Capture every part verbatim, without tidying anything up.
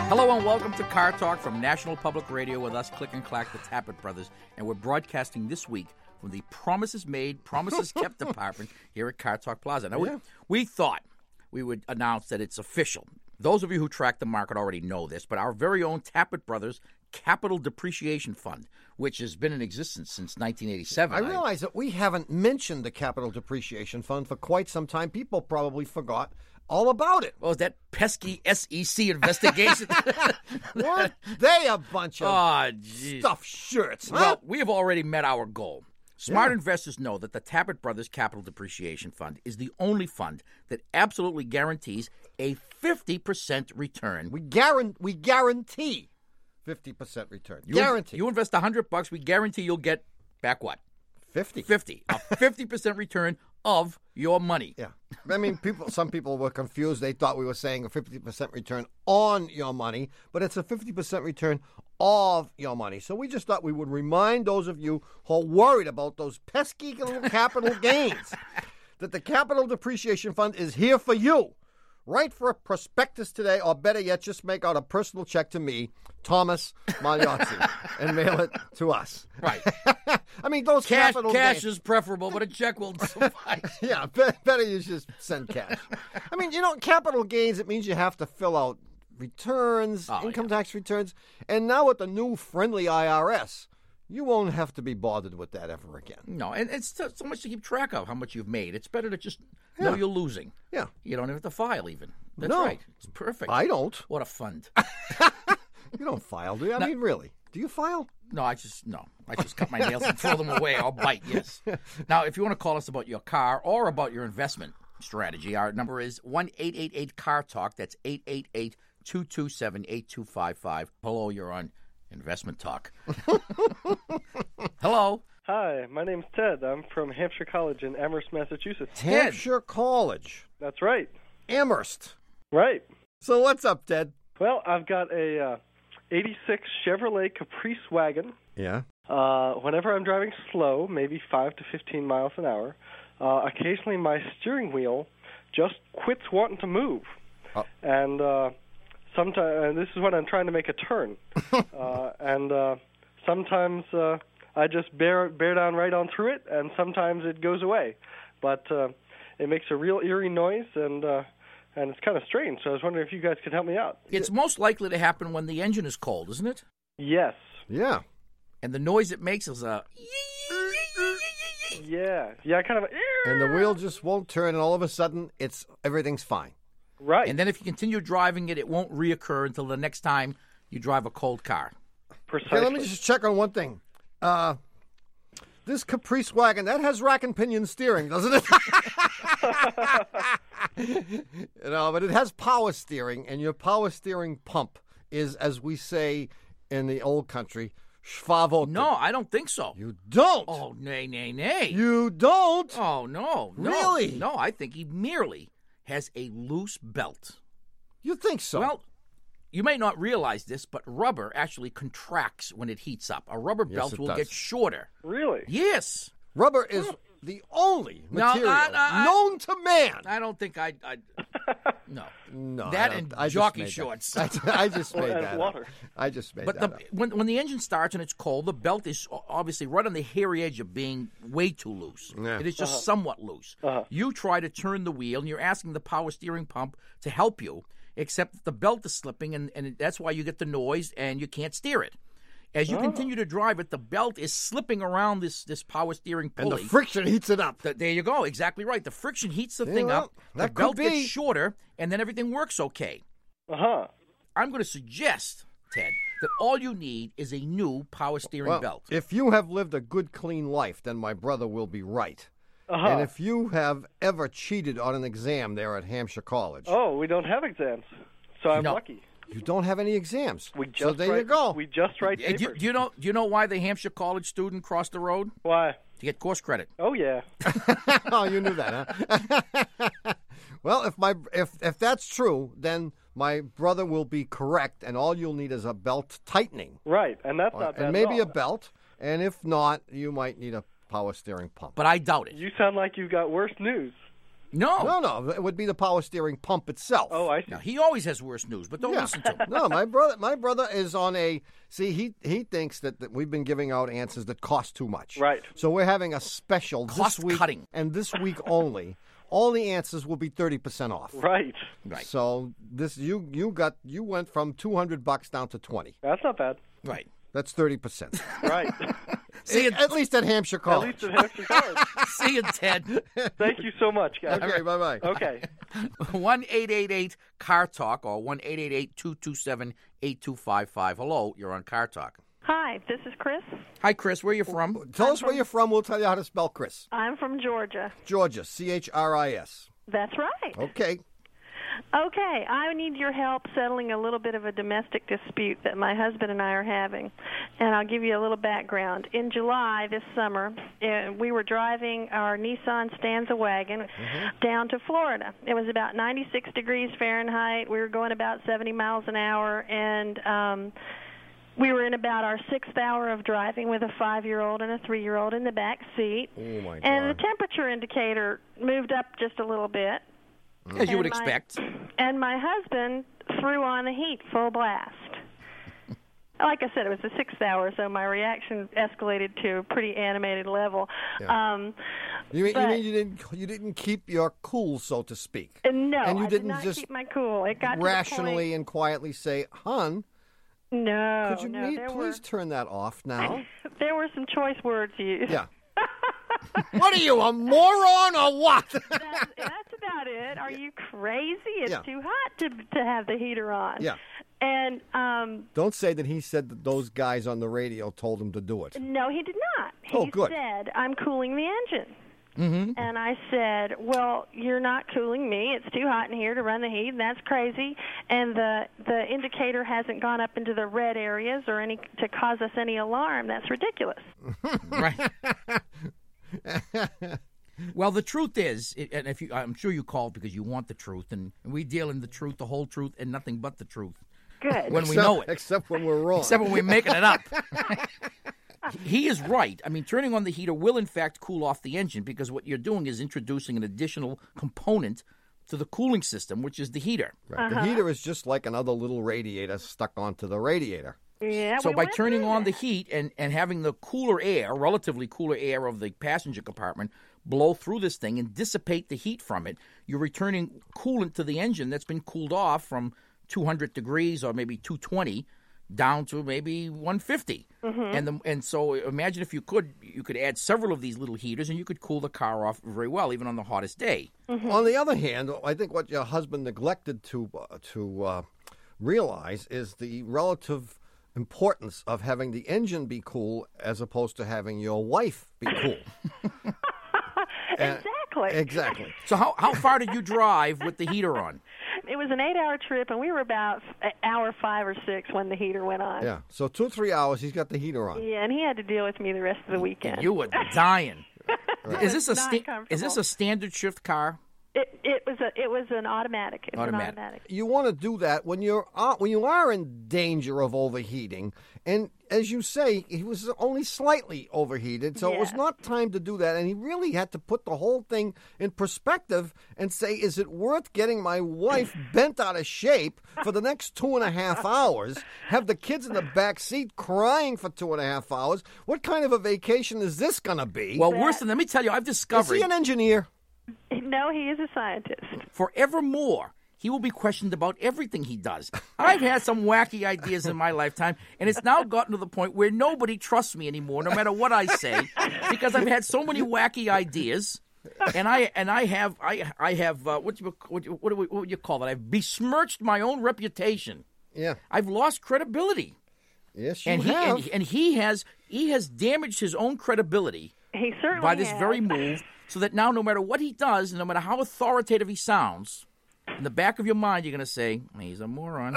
Hello and welcome to Car Talk from National Public Radio with us, Click and Clack, the Tappet Brothers. And we're broadcasting this week from the Promises Made, Promises Kept department here at Car Talk Plaza. Now, Yeah. we, we thought we would announce that it's official. Those of you who track the market already know this, but our very own Tappet Brothers Capital Depreciation Fund, which has been in existence since nineteen eighty-seven. I realize that we haven't mentioned the Capital Depreciation Fund for quite some time. People probably forgot all about it. Well, is that pesky S E C investigation? What? They a bunch of Oh, geez. stuffed shirts. Huh? Well, we have already met our goal. Smart Yeah. investors know that the Tappet Brothers Capital Depreciation Fund is the only fund that absolutely guarantees a fifty percent return. we guarantee we guarantee fifty percent return. You, guarantee. You invest one hundred bucks, we guarantee you'll get back what? fifty. fifty. A fifty percent return of your money. Yeah. I mean, people. Some people were confused. They thought we were saying a fifty percent return on your money, but it's a fifty percent return of your money. So we just thought we would remind those of you who are worried about those pesky little capital gains that the Capital Depreciation Fund is here for you. Write for a prospectus today, or better yet, just make out a personal check to me, Thomas Magliozzi, and mail it to us. Right. I mean, those Cash, capital cash gains. is preferable, but a check will suffice. Yeah, be- better you just send cash. I mean, you know, capital gains, it means you have to fill out returns, Oh, income tax returns. And now with the new friendly I R S, you won't have to be bothered with that ever again. No, and it's so so much to keep track of how much you've made. It's better to just know Yeah. you're losing. Yeah. You don't have to file even. That's No. right. It's perfect. I don't. What a fund. You don't file, do you? I mean, really. Do you file? No, I just no. I just cut my nails and throw them away. I'll bite, yes. Now, if you want to call us about your car or about your investment strategy, our number is one eight eight eight car talk. That's eight eight eight, two two seven, eight two five five. Hello, you're on Investment Talk. Hello. Hi, my name's Ted. I'm from Hampshire College in Amherst, Massachusetts. Hampshire College. That's right. Amherst. Right. So what's up, Ted? Well, I've got a uh, eighty-six Chevrolet Caprice wagon. Yeah. Uh, whenever I'm driving slow, maybe five to fifteen miles an hour, uh, occasionally my steering wheel just quits wanting to move. Oh. And uh, sometimes, and this is when I'm trying to make a turn. uh, and uh, sometimes uh, I just bear bear down right on through it, and sometimes it goes away. But uh, it makes a real eerie noise, and uh, and it's kind of strange. So I was wondering if you guys could help me out. It's most likely to happen when the engine is cold, isn't it? Yes. Yeah. And the noise it makes is a... Yeah. Yeah, kind of. And the wheel just won't turn, and all of a sudden, it's everything's fine. Right. And then if you continue driving it, it won't reoccur until the next time you drive a cold car. Precisely. Okay, let me just check on one thing. Uh, this Caprice wagon, that has rack and pinion steering, doesn't it? You know, but it has power steering, and your power steering pump is, as we say in the old country, schwavote. No, I don't think so. You don't. Oh, nay, nay, nay. You don't. Oh, no, no. Really? No, I think he merely has a loose belt. You think so? Well, you may not realize this, but rubber actually contracts when it heats up. A rubber Yes, belt it will does. get shorter. Really? Yes. rubber is the only No, material I- I- known to man. I don't think I'd... I'd no. No, That I and don't- I just jockey made that. shorts. I, I just made and that water. up. I just made But that the, up. when when the engine starts and it's cold, the belt is o- obviously right on the hairy edge of being way too loose. Yeah. It is just somewhat loose. Uh-huh. You try to turn the wheel, and you're asking the power steering pump to help you, except that the belt is slipping, and, and that's why you get the noise, and you can't steer it. As you Oh. continue to drive it, the belt is slipping around this, this power steering And the pulley. friction heats it up. Th- there you go. Exactly right. The friction heats the Yeah, thing well, up. that The belt could be. gets shorter, and then everything works okay. Uh-huh. I'm going to suggest, Ted, that all you need is a new power steering Well, belt. if you have lived a good, clean life, then my brother will be right. Uh-huh. And if you have ever cheated on an exam there at Hampshire College, Oh, we don't have exams, so I'm No. lucky. you don't have any exams. We just so there write, you go. We just write Uh, do, papers. do you know? Do you know why the Hampshire College student crossed the road? Why? To get course credit. Oh yeah. Oh, you knew that, huh? Well, if my if if that's true, then my brother will be correct, and all you'll need is a belt tightening, Right, and that's not bad and maybe at a all. belt. And if not, you might need a power steering pump. But I doubt it. You sound like you got worse news. No. No, no, it would be the power steering pump itself. Oh, I see. Now, he always has worse news, but don't Yeah. listen to him. No, my brother, my brother is on a. See, he he thinks that, that we've been giving out answers that cost too much. Right. So we're having a special Cost this week, cutting. and this week only. All the answers will be thirty percent off. Right. Right. So this you you got you went from two hundred bucks down to twenty. That's not bad. Right. That's thirty percent. Right. See you, At least at Hampshire At College. least it has your card. see you, Ted. Thank you so much, guys. Okay, bye bye. Okay. one eight eight eight car talk or one eight eight eight, two two seven, eight two five five. Hello, you're on Car Talk. Hi, this is Chris. Hi, Chris. Where are you from? Tell us where you're from. We'll tell you how to spell Chris. I'm from Georgia. Georgia, C H R I S. That's right. Okay. Okay, I need your help settling a little bit of a domestic dispute that my husband and I are having. And I'll give you a little background. In July this summer, uh, we were driving our Nissan Stanza wagon mm-hmm. down to Florida. It was about ninety-six degrees Fahrenheit. We were going about seventy miles an hour, and um, we were in about our sixth hour of driving with a five-year-old and a three-year-old in the back seat. Oh, my God. And the temperature indicator moved up just a little bit. As you would And my- expect. And my husband threw on the heat full blast. Like I said, it was the sixth hour, so my reaction escalated to a pretty animated level. Yeah. Um, You mean, you but- mean you didn't you didn't keep your cool, so to speak? no, And you I didn't did not just keep my cool. It got rationally to and quietly say, "Hon, the point, no, could you no, meet, there please were turn that off now?" there were some choice words used. Yeah. What are you, a moron or what? That's, that's about it. Are you crazy? It's Yeah. too hot to to have the heater on. Yeah. And um, Don't say that he said that those guys on the radio told him to do it. no, he did not. He Oh, good. said, "I'm cooling the engine." Mm-hmm. And I said, well, you're not cooling me. It's too hot in here to run the heat, and that's crazy. And the the indicator hasn't gone up into the red areas or any to cause us any alarm. That's ridiculous. Right. Well, the truth is, it- and if you, I'm sure you called because you want the truth, and we deal in the truth, the whole truth, and nothing but the truth Good. when we Except- know it. Except when we're wrong. Except when we're making it up. He is right. I mean, turning on the heater will, in fact, cool off the engine because what you're doing is introducing an additional component to the cooling system, which is the heater. Right. The heater is just like another little radiator stuck onto the radiator. Yeah. So we by went turning through on the that. heat and, and having the cooler air, relatively cooler air of the passenger compartment, blow through this thing and dissipate the heat from it, you're returning coolant to the engine that's been cooled off from two hundred degrees or maybe two twenty down to maybe one fifty. Mm-hmm. And the, and so imagine if you could, you could add several of these little heaters and you could cool the car off very well, even on the hottest day. Mm-hmm. On the other hand, I think what your husband neglected to uh, to uh, realize is the relative importance of having the engine be cool as opposed to having your wife be cool. And- Exactly. Exactly. So how, how far did you drive with the heater on? It was an eight-hour trip, and we were about f- hour five or six when the heater went on. Yeah. So two or three hours, he's got the heater on. Yeah, and he had to deal with me the rest of the weekend. You were dying. Is this a was not sta- is comfortable. this a standard shift car? It, it was a it was an automatic. It's Automatic. an automatic. You want to do that when you're uh, when you are in danger of overheating, and as you say, he was only slightly overheated, so it was Yeah. not time to do that. And he really had to put the whole thing in perspective and say, "Is it worth getting my wife bent out of shape for the next two and a half hours? Have the kids in the back seat crying for two and a half hours? What kind of a vacation is this going to be?" Well, worse than let me tell you, I've is discovered he an engineer? No, he is a scientist. forevermore he will be questioned about everything he does. I've had some wacky ideas in my lifetime, and it's now gotten to the point where nobody trusts me anymore, no matter what I say, because I've had so many wacky ideas. And I and I have I I have uh, what you what, you- what, do we, what would you call it? I've besmirched my own reputation. Yeah. I've lost credibility, Yes, you and he have. and, and he has he has damaged his own credibility He certainly by this has. very move, so that now no matter what he does, and no matter how authoritative he sounds, in the back of your mind you're going to say, he's a moron.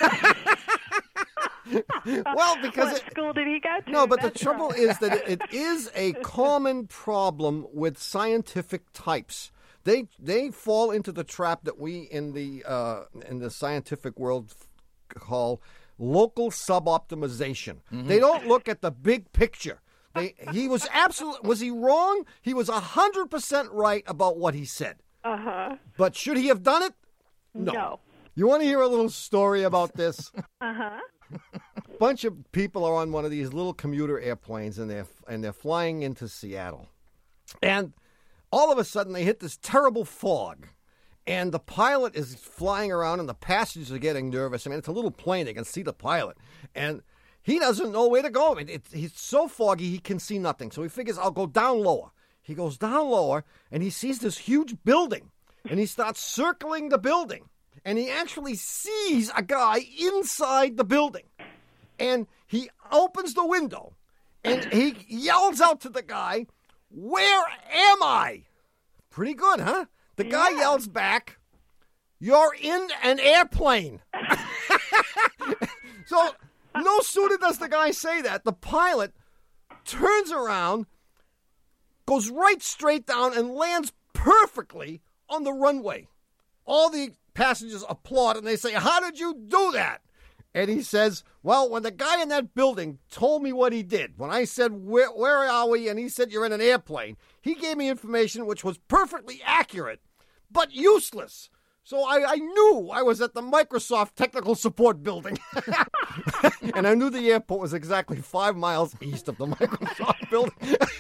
Well, because What it, school did he go to? no, but the That's trouble right. is that it, it is a common problem with scientific types. They they fall into the trap that we in the uh, in the scientific world f- call local suboptimization. They don't look at the big picture. They, he was absolutely was he wrong? He was a hundred percent right about what he said. Uh-huh. But should he have done it? No. No. You want to hear a little story about this? Uh-huh. A bunch of people are on one of these little commuter airplanes, and they're and they're flying into Seattle, and all of a sudden they hit this terrible fog, and the pilot is flying around, and the passengers are getting nervous. I mean, it's a little plane; they can see the pilot, and he doesn't know where to go. I mean, it, he's so foggy he can see nothing. So he figures, I'll go down lower. He goes down lower, and he sees this huge building, and he starts circling the building, and he actually sees a guy inside the building. And he opens the window, and he yells out to the guy, "Where am I?" Pretty good, huh? The guy Yeah. yells back, "You're in an airplane." So no sooner does the guy say that, the pilot turns around, goes right straight down, and lands perfectly on the runway. All the passengers applaud, and they say, "How did you do that?" And he says, "Well, when the guy in that building told me what he did, when I said, where, where are we? And he said, you're in an airplane, he gave me information which was perfectly accurate, but useless. So I, I knew I was at the Microsoft Technical Support Building." And I knew the airport was exactly five miles east of the Microsoft Building.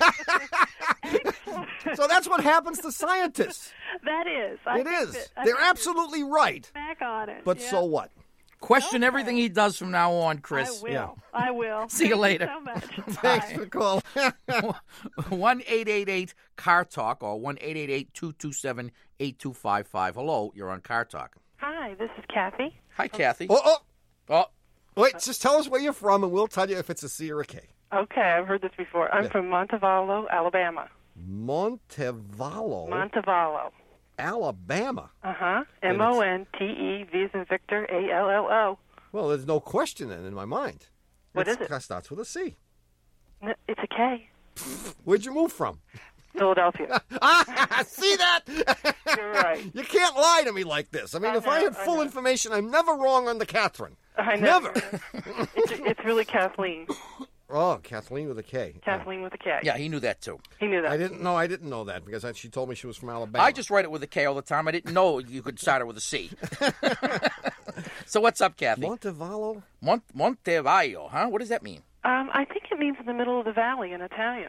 So that's what happens to scientists. That is. I It think is. that- I They're think absolutely right. you're back on it. But yeah. so what? Question Okay. everything he does from now on, Chris. I will. Yeah. I will. See you Thank later. so much. Thanks Bye. for calling. one eight eight eight car talk or one eight eight eight, two two seven, eight two five five. Hello, you're on Car Talk. Hi, this is Kathy. Hi, Kathy. Oh, oh, Oh, wait, just tell us where you're from, and we'll tell you if it's a C or a K. Okay, I've heard this before. I'm Yeah. from Montevallo, Alabama. Montevallo, Montevallo. Alabama. Uh-huh. M O N T E, V as in Victor, A L L O. Well, there's no question then in my mind. What It's- is it? That starts with a C. N- It's a K. Where'd you move from? Philadelphia. Ah, see that? You're right. You can't lie to me like this. I mean, I if I know, had I full know. information, I'm never wrong on the Catherine. I know. Never. It's, it's really Kathleen. Oh, Kathleen with a K. Kathleen with a K. yeah, he knew that too. He knew that. I didn't know. I didn't know that because I, she told me she was from Alabama. I just write it with a K all the time. I didn't know you could start it with a C. So what's up, Kathy? Montevallo. Mont- Montevallo, huh? What does that mean? Um, I think it means in the middle of the valley in Italian.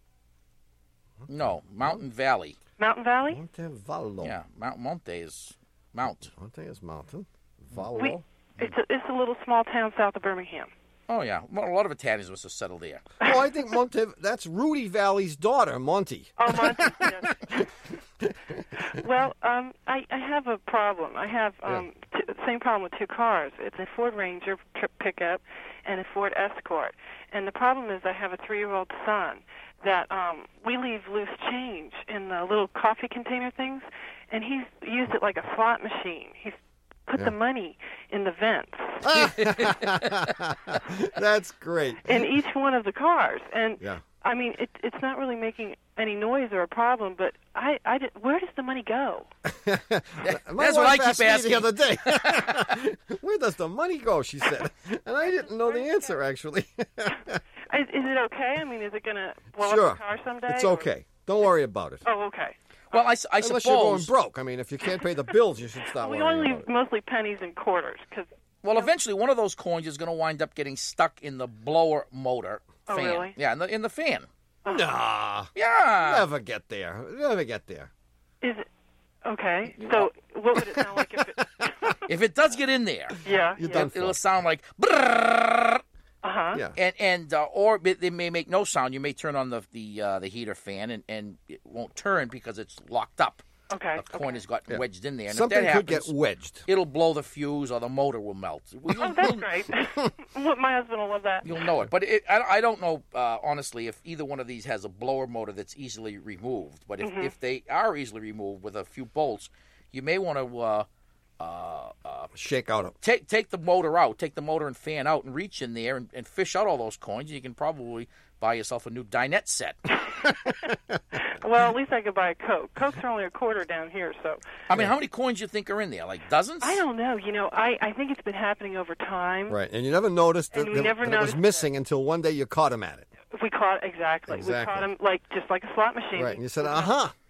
No, Mountain Valley. Mountain Valley? Montevallo. Yeah, Mount Monte is mount. Monte is mountain. Vallo. We, it's, a, it's a little small town south of Birmingham. Oh yeah, well, a lot of Italians must have settled there. Oh, I think Monte. That's Rudy Valley's daughter, Monty. Oh, Monty. Yes. Well, um, I, I have a problem. I have um, t- same problem with two cars. It's a Ford Ranger p- pickup and a Ford Escort. And the problem is I have a three-year-old son that um, we leave loose change in the little coffee container things, and he's used it like a slot machine. He's put Yeah. the money in the vents That's great. in each one of the cars. And Yeah. I mean, it, it's not really making any noise or a problem, but I, I did, where does the money go? My That's wife what I keep asked me asking. the other day. Where does the money go? She said, and I didn't know the answer actually. Is, is it okay? I mean, is it going to blow Sure, up the car someday? it's or- okay. Don't worry about it. Oh, okay. Well, I, s- I Unless you're going suppose. broke. I mean, if you can't pay the bills, you should stop We worrying only about leave it. mostly pennies and quarters because. Well, eventually, one of those coins is going to wind up getting stuck in the blower motor Oh, fan. really? Yeah, in the, in the fan. Nah, Yeah. never get there. Never get there. Is it okay? So, what would it sound like if it? If it does get in there, Yeah. You're yeah. done it'll for. sound like brrrr, Uh huh. Yeah. and and uh, or it, it may make no sound. You may turn on the the uh, the heater fan and, and it won't turn because it's locked up. Okay. The coin okay. has got wedged in there, and Something if that could happens, get wedged. it'll blow the fuse or the motor will melt. We'll- Oh, that's you'll- great. Well, my husband will love that. You'll know it, but it, I, I don't know uh, honestly if either one of these has a blower motor that's easily removed. But if, Mm-hmm. if they are easily removed with a few bolts, you may want to uh, uh, uh, Shake out a take take the motor out, take the motor and fan out, and reach in there and, and fish out all those coins. You can probably buy yourself a new dinette set. Well, at least I could buy a Coke. Cokes are only a quarter down here, so I mean, how many coins do you think are in there? Like dozens? I don't know. You know, I, I think it's been happening over time. right, and you never noticed that, And we that- never that it was noticed missing until one day you caught him at it. We caught exactly. Exactly. We caught him like just like a slot machine. Right, and you said, "Uh huh."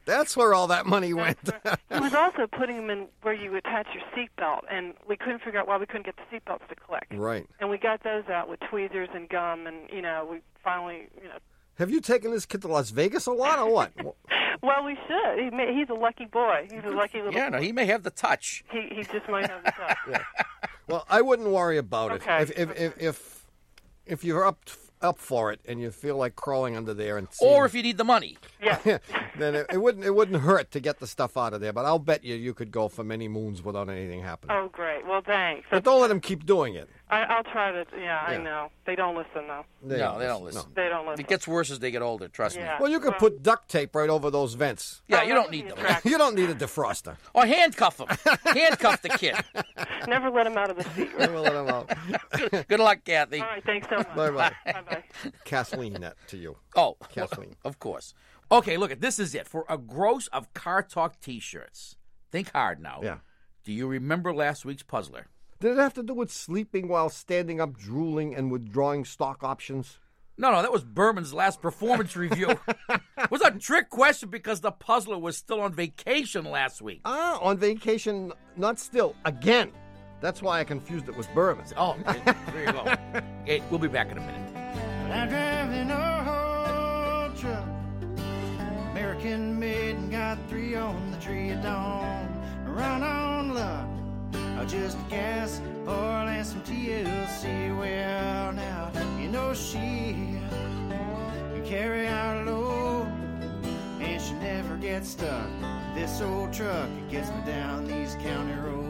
That's where all that money went. He was also putting them in where you attach your seatbelt, and we couldn't figure out why we couldn't get the seatbelts to click. Right. And we got those out with tweezers and gum, and, you know, we finally, you know. Have you taken this kid to Las Vegas a lot or what? Well, we should. He may, he's a lucky boy. He's a lucky little Yeah, boy. no, he may have the touch. He, he just might have the touch. Yeah. Well, I wouldn't worry about it. Okay. If if, if if if you're up up for it and you feel like crawling under there and seeing, Or if you need the money. Yeah. then it, it wouldn't it wouldn't hurt to get the stuff out of there. But I'll bet you you could go for many moons without anything happening. Oh, great. Well, thanks. But don't let him keep doing it. I, I'll try to, yeah, I Yeah. know. They don't listen, though. They no, they don't listen. They don't listen. It gets worse as they get older, trust me. Yeah. Well, you could Well- put duct tape right over those vents. Yeah, Oh, you that don't would need be them. attractive. You don't need a defroster. Or handcuff him. Handcuff the kid. Never let him out of the seat. We'll let him out. Good, good luck, Kathy. All right, thanks so much. Bye-bye. Bye-bye. Kathleen, that to you. Oh, Kathleen. of course. Okay, look, this is it. For a gross of Car Talk T-shirts. Think hard now. Yeah. Do you remember last week's puzzler? Did it have to do with sleeping while standing up, drooling, and withdrawing stock options? No, no, that was Berman's last performance review. It was a trick question because the puzzler was still on vacation last week. Ah, on vacation, not still. Again. That's why I confused it with Berman. Oh, there you go. Hey, we'll be back in a minute. I'm driving a old truck, American made, and got three on the tree of dawn. Run on luck, or just gas, oil, and some T L C. Well, now, you know she can carry out a load, and she never gets stuck. This old truck, it gets me down these county roads.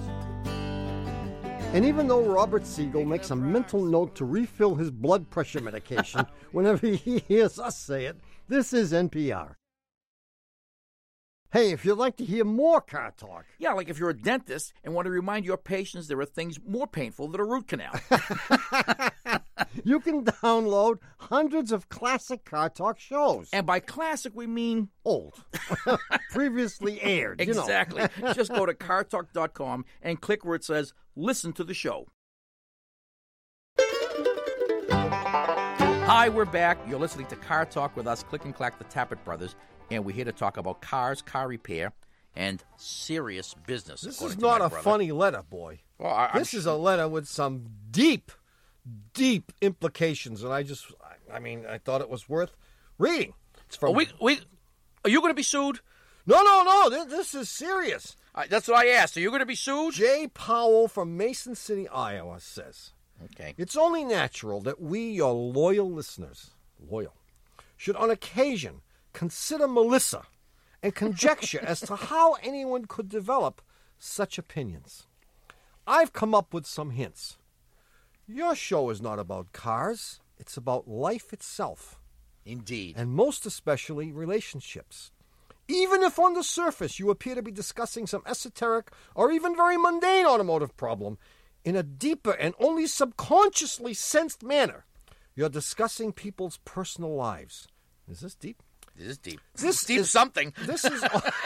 And even though Robert Siegel makes a mental note to refill his blood pressure medication whenever he hears us say it, this is N P R. Hey, if you'd like to hear more car talk, Yeah, like if you're a dentist and want to remind your patients there are things more painful than a root canal. you can download hundreds of classic car talk shows. And by classic, we mean Old. Previously aired. You know. exactly. Just go to car talk dot com and click where it says listen to the show. Hi, we're back. You're listening to Car Talk with us, Click and Clack, the Tappet Brothers, and we're here to talk about cars, car repair, and serious business. This according is to not my a brother. funny letter, boy. Well, I, I'm This is a letter with some deep, deep implications, and I just, I- I mean, I thought it was worth reading. It's from. Are we, we, are you going to be sued? No, no, no. This, this is serious. Uh, that's what I asked. Are you going to be sued? Jay Powell from Mason City, Iowa says, Okay. it's only natural that we, your loyal listeners, loyal, should on occasion consider Melissa and conjecture as to how anyone could develop such opinions. I've come up with some hints. Your show is not about cars. It's about life itself, Indeed. and most especially relationships. Even if on the surface you appear to be discussing some esoteric or even very mundane automotive problem, in a deeper and only subconsciously sensed manner, you're discussing people's personal lives. Is this deep? This is deep. This deep is- something. This is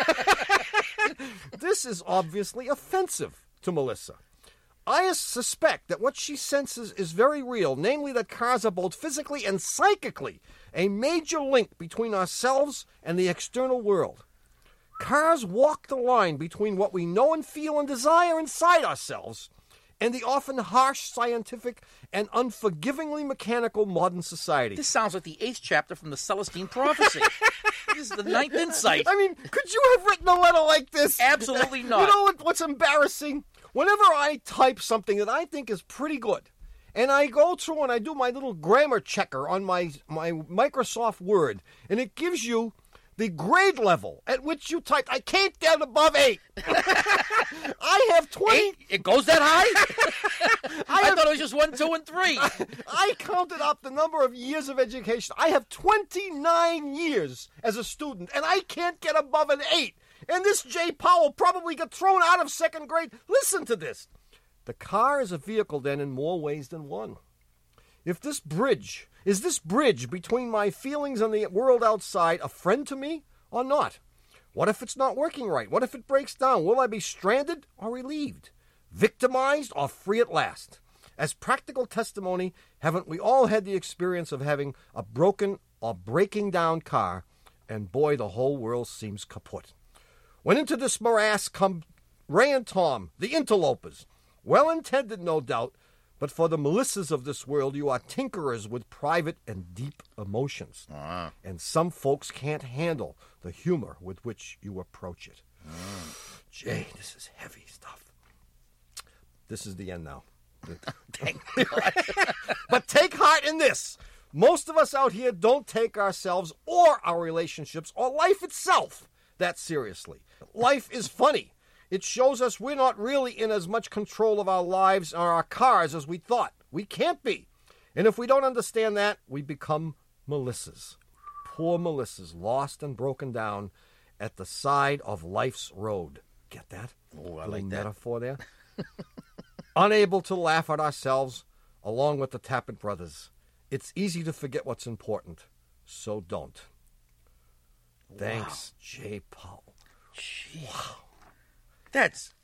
this is obviously offensive to Melissa. I suspect that what she senses is very real, namely that cars are both physically and psychically a major link between ourselves and the external world. Cars walk the line between what we know and feel and desire inside ourselves and the often harsh, scientific, and unforgivingly mechanical modern society. This sounds like the eighth chapter from the Celestine Prophecy. This is the ninth insight. I mean, could you have written a letter like this? Absolutely not. You know what, what's embarrassing? Whenever I type something that I think is pretty good, and I go through and I do my little grammar checker on my, my Microsoft Word, and it gives you the grade level at which you typed, I can't get above eight. I have twenty. Eight? It goes that high? I, have- thought it was just one, two, and three. I counted up the number of years of education. I have twenty-nine years as a student, and I can't get above an eight. And this Jay Powell probably got thrown out of second grade. Listen to this. The car is a vehicle, then, in more ways than one. If this bridge, is this bridge between my feelings and the world outside a friend to me or not? What if it's not working right? What if it breaks down? Will I be stranded or relieved? Victimized or free at last? As practical testimony, haven't we all had the experience of having a broken or breaking down car and boy, the whole world seems kaput. When into this morass come Ray and Tom, the interlopers, well-intended, no doubt, but for the Melissas of this world, you are tinkerers with private and deep emotions. Uh-huh. And some folks can't handle the humor with which you approach it. Uh-huh. Jay, this is heavy stuff. This is the end now. Thank But take heart in this. Most of us out here don't take ourselves or our relationships or life itself that seriously. Life is funny. It shows us we're not really in as much control of our lives or our cars as we thought. We can't be. And if we don't understand that, we become Melissas. Poor Melissas, lost and broken down at the side of life's road. Get that? Oh, I Little like that. metaphor there. Unable to laugh at ourselves along with the Tappet brothers. It's easy to forget what's important, so don't. Thanks, J. Paul. Wow. That's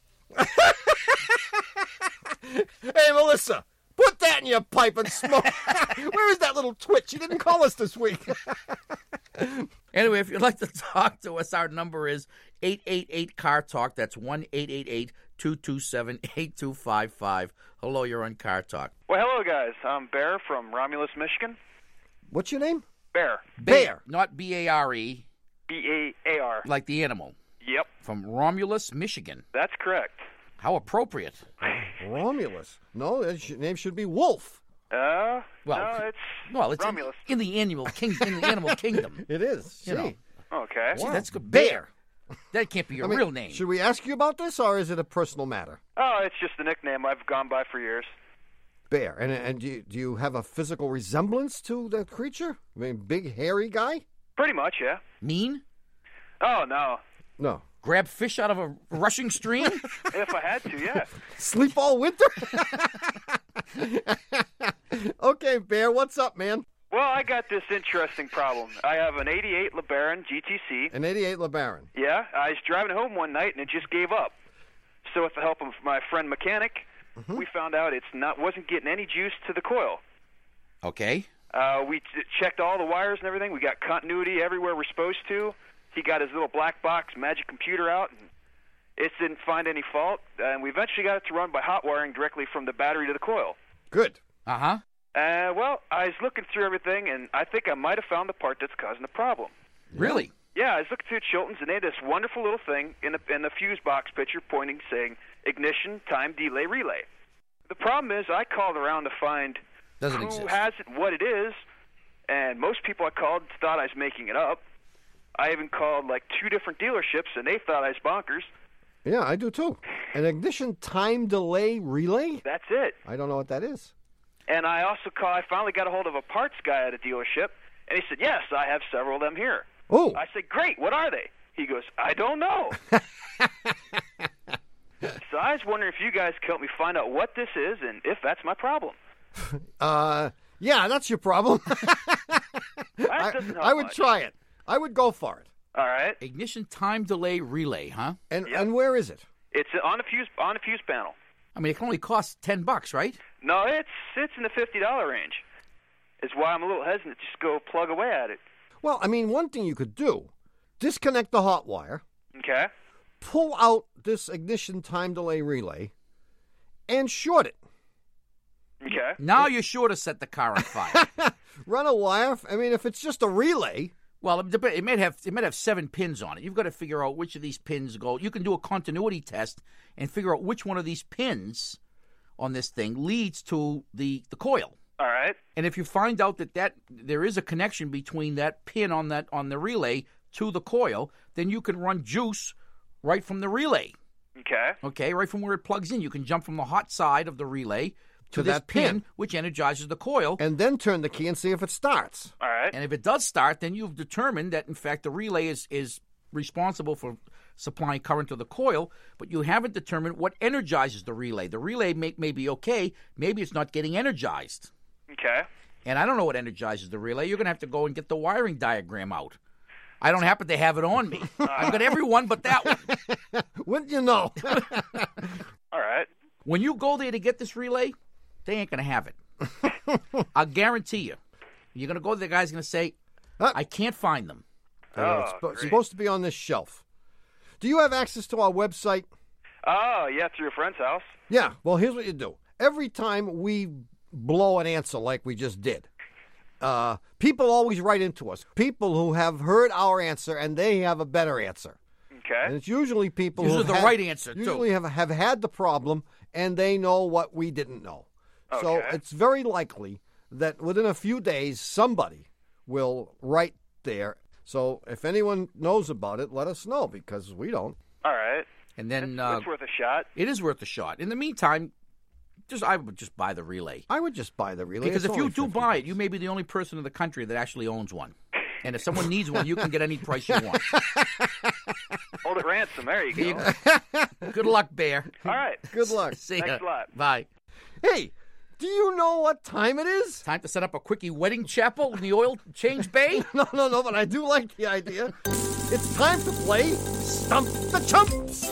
Hey, Melissa, put that in your pipe and smoke. Where is that little twitch? You didn't call us this week. Anyway, if you'd like to talk to us, our number is eight eight eight, C A R Talk. That's one eight eight eight, two two seven, eight two five five. Hello, you're on Car Talk. Well, hello, guys. I'm Bear from Romulus, Michigan. What's your name? Bear. Bear. Not B A R E, B A A R. like the animal. Yep, From Romulus, Michigan. that's correct. How appropriate. Romulus. No, his name should be Wolf. Uh, Well, no, it's Well, it's in, Romulus. in the animal king, in the animal kingdom. It is. You See. know. Okay. See, that's good. Bear. That can't be your I mean, real name. Should we ask you about this, or is it a personal matter? Oh, it's just a nickname I've gone by for years. Bear. And and do you, do you have a physical resemblance to the creature? I mean, big, hairy guy? Pretty much, yeah. Mean? Oh, no. No. Grab fish out of a rushing stream? If I had to, yeah. Sleep all winter? Okay, Bear, what's up, man? Well, I got this interesting problem. I have an eighty-eight LeBaron G T C. An eighty-eight LeBaron. Yeah, I was driving home one night and it just gave up. So with the help of my friend mechanic, Mm-hmm. we found out it's not wasn't getting any juice to the coil. Okay. Uh, we t- checked all the wires and everything. We got continuity everywhere we're supposed to. He got his little black box magic computer out, and it didn't find any fault. And we eventually got it to run by hot wiring directly from the battery to the coil. Good. Uh-huh. Uh, well, I was looking through everything, and I think I might have found the part that's causing the problem. Really? Yeah, I was looking through Chilton's, and they had this wonderful little thing in the, in the fuse box picture pointing, saying, ignition, time, delay, relay. The problem is I called around to find Doesn't who exist. has it, what it is, and most people I called thought I was making it up. I even called like two different dealerships, and they thought I was bonkers. Yeah, I do too. An ignition time delay relay? That's it. I don't know what that is. And I also call. I finally got a hold of a parts guy at a dealership, and he said, yes, I have several of them here. Oh. I said, great, what are they? He goes, I don't know. So I was wondering if you guys could help me find out what this is and if that's my problem. Uh, yeah, that's your problem. That I, doesn't help I would much. try it. I would go for it. All right. Ignition time delay relay, huh? And Yep. and where is it? It's on a fuse on a fuse panel. I mean, it can only cost ten bucks, right? No, it's it's in the fifty dollar range. Is why I'm a little hesitant to just go plug away at it. Well, I mean, one thing you could do, disconnect the hot wire, Okay. pull out this ignition time delay relay, and short it. Okay. Now you're sure to set the car on fire. Run a wire. I mean, if it's just a relay, Well, it, dep- it might have it might have seven pins on it. You've got to figure out which of these pins go. You can do a continuity test and figure out which one of these pins on this thing leads to the, the coil. All right. And if you find out that, that there is a connection between that pin on that on the relay to the coil, then you can run juice right from the relay. Okay. Okay, right from where it plugs in. You can jump from the hot side of the relay to, To this that pin. which energizes the coil. and then turn the key and see if it starts. All right. And if it does start, then you've determined that, in fact, the relay is, is responsible for supplying current to the coil, but you haven't determined what energizes the relay. The relay may, may be okay. Maybe it's not getting energized. Okay. And I don't know what energizes the relay. You're going to have to go and get the wiring diagram out. I don't happen to have it on me. I've got every one but that one. Wouldn't you know? All right. When you go there to get this relay, they ain't going to have it. I'll guarantee you. You're going to go there, the guy's going to say, Huh? I can't find them. Oh, it's sp- great. supposed to be on this shelf. Do you have access to our website? Oh, yeah, through your friend's house. Yeah. Well, here's what you do. Every time we blow an answer like we just did, uh, people always write into us. People who have heard our answer and they have a better answer. Okay. And it's usually people Usually who the have, right answer, too. usually have have had the problem and they know what we didn't know. So Okay. it's very likely that within a few days somebody will write there. So if anyone knows about it, let us know because we don't. All right. And then It's, uh, it's worth a shot. it is worth a shot. In the meantime, just I would just buy the relay. I would just buy the relay. Because It's if you only do fifty buy it, bucks. you may be the only person in the country that actually owns one. And if someone needs one, you can get any price you want. Hold it ransom. There you Here go. you go. Good luck, Bear. All right. Good luck. See ya. Thanks a lot. Bye. Hey, do you know what time it is? Time to set up a quickie wedding chapel in the oil change bay? No, no, no, but I do like the idea. It's time to play Stump the Chumps.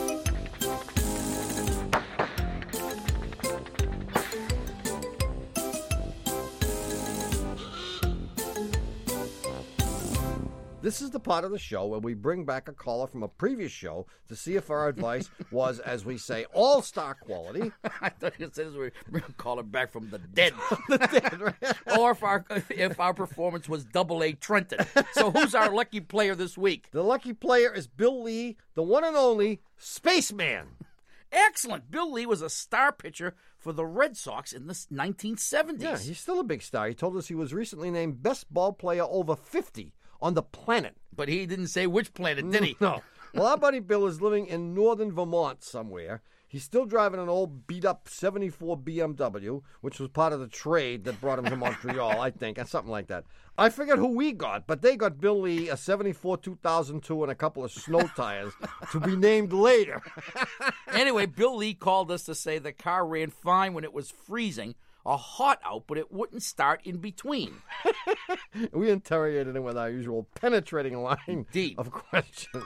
This is the part of the show where we bring back a caller from a previous show to see if our advice was, as we say, all-star quality. I thought you said we were calling back from the dead. The dead, right? Or if our if our performance was double A Trenton. So who's our lucky player this week? The lucky player is Bill Lee, the one and only Spaceman. Excellent. Bill Lee was a star pitcher for the Red Sox in the nineteen seventies. Yeah, he's still a big star. He told us he was recently named best ball player over fifty on the planet. But he didn't say which planet, did he? No. Well, our buddy Bill is living in northern Vermont somewhere. He's still driving an old beat-up seventy-four B M W, which was part of the trade that brought him to Montreal, I think, or something like that. I forget who we got, but they got Bill Lee a seventy-four two thousand two and a couple of snow tires to be named later. Anyway, Bill Lee called us to say the car ran fine when it was freezing or hot out, but it wouldn't start in between. We interrogated him with our usual penetrating line Indeed. of questions.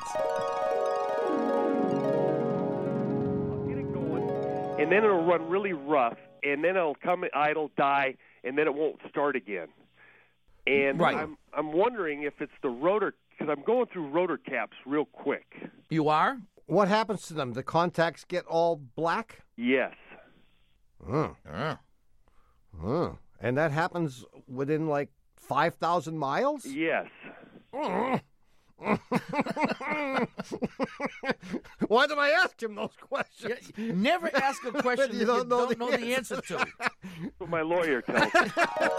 Get it going, and then it'll run really rough, and then it'll come idle, die, and then it won't start again. And Right. I'm I'm wondering if it's the rotor, because I'm going through rotor caps real quick. You are? What happens to them? The contacts get all black? Yes. Huh. Uh. Huh. And that happens within like five thousand miles? Yes. Why did I ask him those questions? Yeah, never ask a question You that don't you know don't the know the answer to. That's what my lawyer tells me.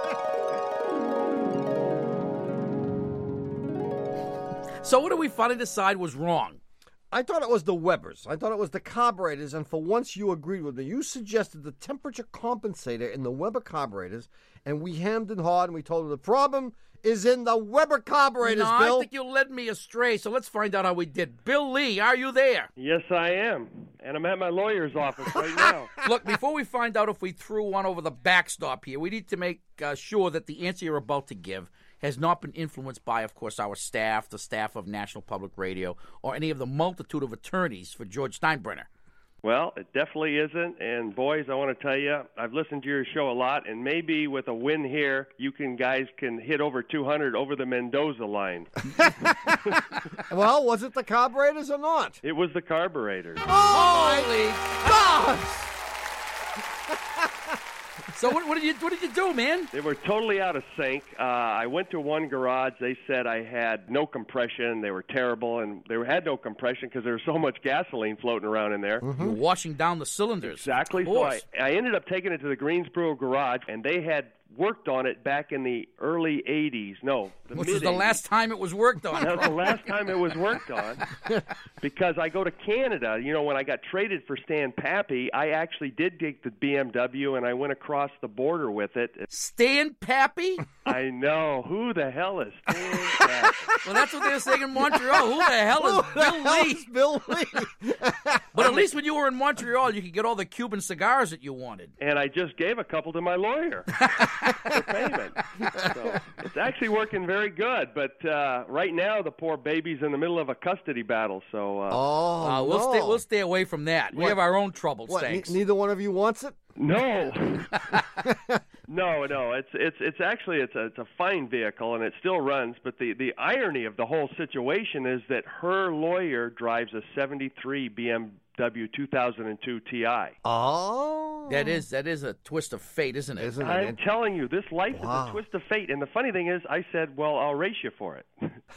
So what did we finally decide was wrong? I thought it was the Webers. I thought it was the carburetors, and for once you agreed with me. You suggested the temperature compensator in the Weber carburetors, and we hammed and hawed, and we told him the problem is in the Weber carburetors, no, Bill. I think you led me astray, so let's find out how we did. Bill Lee, are you there? Yes, I am, and I'm at my lawyer's office right now. Look, before we find out if we threw one over the backstop here, we need to make uh, sure that the answer you're about to give has not been influenced by, of course, our staff, the staff of National Public Radio, or any of the multitude of attorneys for George Steinbrenner. Well, it definitely isn't. And boys, I want to tell you, I've listened to your show a lot, and maybe with a win here, you can guys can hit over two hundred over the Mendoza line. Well, was it the carburetors or not? It was the carburetors. Holy God! So what, what did you what did you do, man? They were totally out of sync. Uh, I went to one garage. They said I had no compression. They were terrible, and they had no compression because there was so much gasoline floating around in there. You're washing down the cylinders. Exactly. Of So I, course. I ended up taking it to the Greensboro garage, and they had worked on it back in the early eighties. No, the Which was the mid-eighties. last time it was worked on. That was the last time it was worked on. Because I go to Canada. You know, when I got traded for Stan Pappy, I actually did take the B M W, and I went across the border with it. Stan Pappy? I know. Who the hell is Stan Pappy? Well, that's what they were saying in Montreal. Who the hell is Bill Lee? Bill Lee. But at least when you were in Montreal, you could get all the Cuban cigars that you wanted. And I just gave a couple to my lawyer for payment. So it's actually working very good. But uh, right now, the poor baby's in the middle of a custody battle. So uh, Oh, Uh, we'll no. stay. We'll stay away from that. We What? have our own troubles. What, Thanks. ne- neither one of you wants it? no, no, No, no, it's it's it's actually it's a it's a fine vehicle and it still runs. But the the irony of the whole situation is that her lawyer drives a seventy-three B M W two thousand two Ti. Oh, That is that is a twist of fate, isn't it? Isn't it? I'm telling you, this life Wow. is a twist of fate. And the funny thing is, I said, well, I'll race you for it.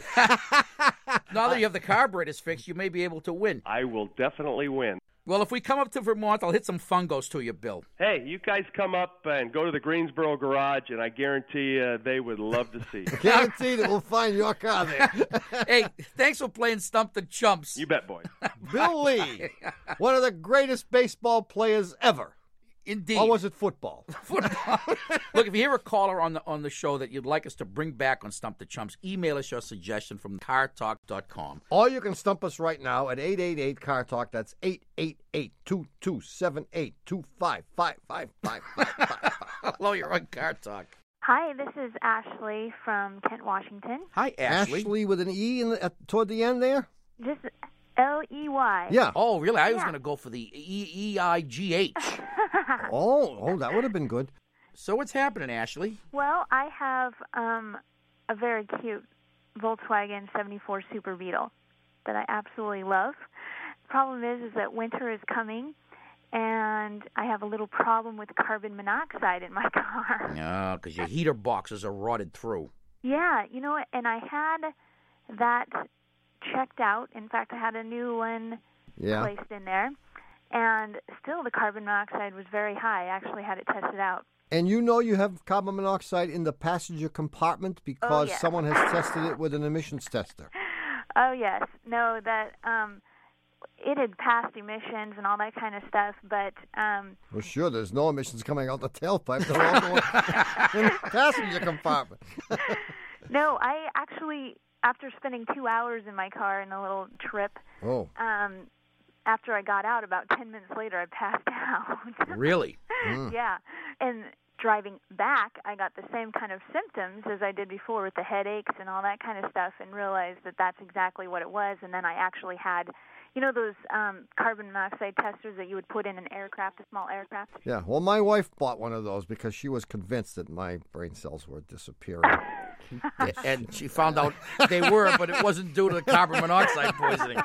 Now that you have the carburetors fixed, you may be able to win. I will definitely win. Well, if we come up to Vermont, I'll hit some fungos to you, Bill. Hey, you guys come up and go to the Greensboro garage, and I guarantee uh, they would love to see you. Guaranteed it will find your car there. Hey, thanks for playing Stump the Chumps. You bet, boys. Bill Lee, one of the greatest baseball players ever. Indeed. Or was it football? Football. Look, if you hear a caller on the on the show that you'd like us to bring back on Stump the Chumps, email us your suggestion from car talk dot com. Or you can stump us right now at eight eight eight, C A R Talk. That's eight eight eight, two two seven eight, two five five five five five. Hello, you're on Car Talk. Hi, this is Ashley from Kent, Washington. Hi, Ashley. Ashley with an E in the, uh, toward the end there? Just L E Y. Yeah. Oh, really? I was Yeah. going to go for the E E I G H. Oh, oh, that would have been good. So what's happening, Ashley? Well, I have um, a very cute Volkswagen seventy-four Super Beetle that I absolutely love. Problem is, is that winter is coming, and I have a little problem with carbon monoxide in my car. No, because your heater boxes are rotted through. Yeah, you know what? And I had that checked out. In fact, I had a new one Yeah. placed in there, and still the carbon monoxide was very high. I actually had it tested out. And you know you have carbon monoxide in the passenger compartment because yes. someone has tested it with an emissions tester. Oh, yes. No, that um, it had passed emissions and all that kind of stuff, but um, Well, sure, there's no emissions coming out the tailpipe. They're all going in the passenger compartment. no, I actually, after spending two hours in my car in a little trip, Oh, um, after I got out, about ten minutes later, I passed out. Really? Yeah. And driving back, I got the same kind of symptoms as I did before with the headaches and all that kind of stuff, and realized that that's exactly what it was. And then I actually had, you know, those um, carbon monoxide testers that you would put in an aircraft, a small aircraft? yeah. Well, my wife bought one of those because she was convinced that my brain cells were disappearing. And she found out they were, but it wasn't due to the carbon monoxide poisoning.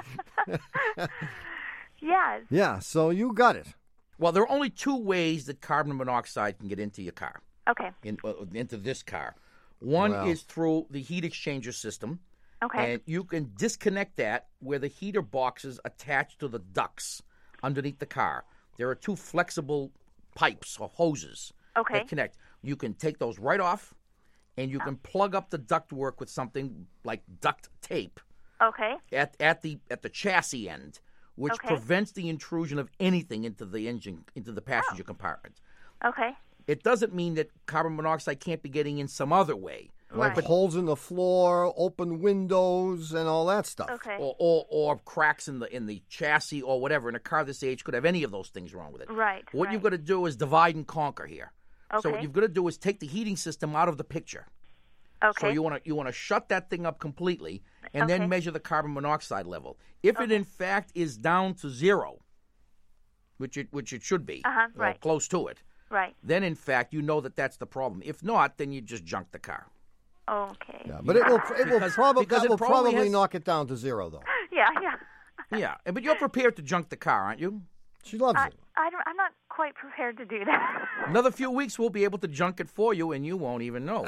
Yes. Yeah, so you got it. Well, there are only two ways that carbon monoxide can get into your car, Okay. in, uh, into this car. One Wow. is through the heat exchanger system, Okay. and you can disconnect that where the heater boxes attach to the ducts underneath the car. There are two flexible pipes or hoses Okay. that connect. You can take those right off, and you can plug up the ductwork with something like duct tape Okay. at, at the at the chassis end, which Okay. prevents the intrusion of anything into the engine, into the Oh. passenger compartment. Okay. It doesn't mean that carbon monoxide can't be getting in some other way, Like Right. holes in the floor, open windows, and all that stuff. Okay. or, or or cracks in the in the chassis or whatever. And a car this age could have any of those things wrong with it. Right. What right. you've got to do is divide and conquer here. So what Okay. you've got to do is take the heating system out of the picture. Okay. So you want to you want to shut that thing up completely, and Okay. then measure the carbon monoxide level. If it in fact is down to zero, which it which it should be, Uh-huh, or right. close to it, Right. then in fact you know that that's the problem. If not, then you just junk the car. Okay. Yeah, but it will it will Because- probably because that it will probably probably has- knock it down to zero though. Yeah, yeah. Yeah, but you're prepared to junk the car, aren't you? She loves I, it. I don't, I'm not quite prepared to do that. Another few weeks we'll be able to junk it for you, and you won't even know.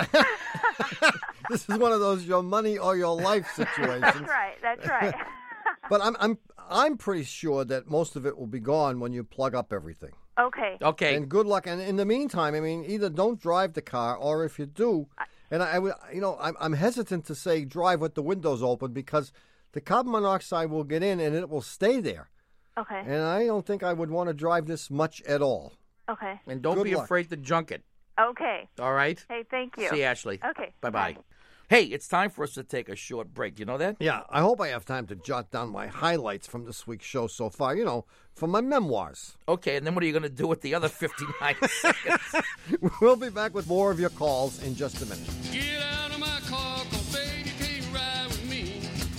This is one of those your money or your life situations. That's right. That's right. But I'm I'm I'm pretty sure that most of it will be gone when you plug up everything. Okay. Okay. And good luck. And in the meantime, I mean, either don't drive the car, or if you do, and I, I would, you know, I'm, I'm hesitant to say drive with the windows open because the carbon monoxide will get in and it will stay there. Okay. And I don't think I would want to drive this much at all. Okay. And don't Good be luck. afraid to junk it. Okay. All right? Hey, thank you. See you, Ashley. Okay. Bye-bye. Bye. Hey, it's time for us to take a short break. You know that? Yeah, I hope I have time to jot down my highlights from this week's show so far, you know, from my memoirs. Okay, and then what are you going to do with the other fifty-nine seconds? We'll be back with more of your calls in just a minute. Get out of my car, 'cause baby, you can't ride with me.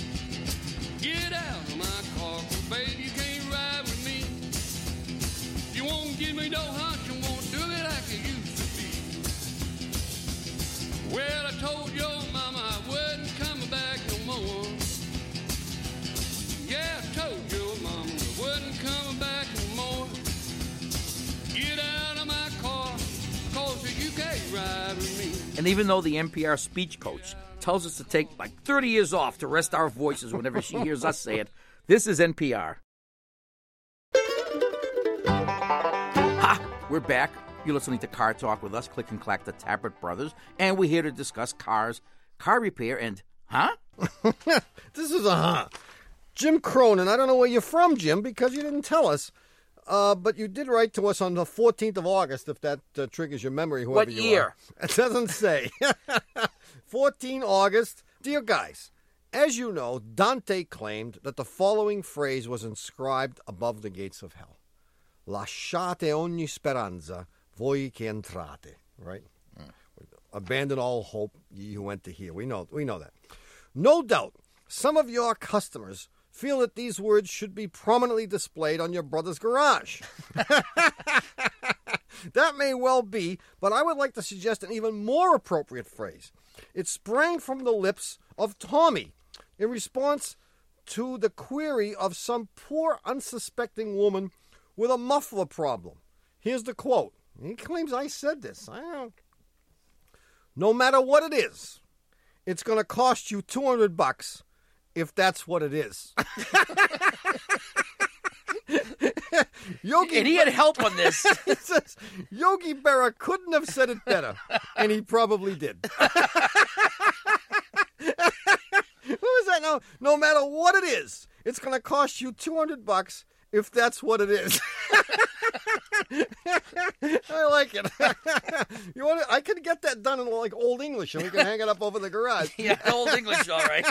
Get out of my car, 'cause baby, you can't ride with me. You won't give me no hunch, you won't do it like you used to be. And even though the N P R speech coach tells us to take like thirty years off to rest our voices whenever she hears us say it, this is N P R. Ha! We're back. You're listening to Car Talk with us, Click and Clack, the Tappert brothers, and we're here to discuss cars, car repair, and, huh? This is a huh. Jim Cronin, I don't know where you're from, Jim, because you didn't tell us. Uh, but you did write to us on the fourteenth of August, if that uh, triggers your memory, whoever What you year? are. It doesn't say. fourteenth of August. Dear guys, as you know, Dante claimed that the following phrase was inscribed above the gates of hell. Lasciate ogni speranza, voi che entrate. Right? Mm. Abandon all hope, ye who enter here. We know, we know that. No doubt, some of your customers feel that these words should be prominently displayed on your brother's garage. That may well be, but I would like to suggest an even more appropriate phrase. It sprang from the lips of Tommy in response to the query of some poor, unsuspecting woman with a muffler problem. Here's the quote. He claims I said this. I don't. No matter what it is, it's going to cost you two hundred bucks. If that's what it is. Yogi and he had help on this. He says, Yogi Berra couldn't have said it better, and he probably did. What was that? No, no matter what it is, it's going to cost you two hundred bucks if that's what it is. I like it. You want to, I can get that done in like Old English, and we can hang it up over the garage. Yeah, Old English, all right.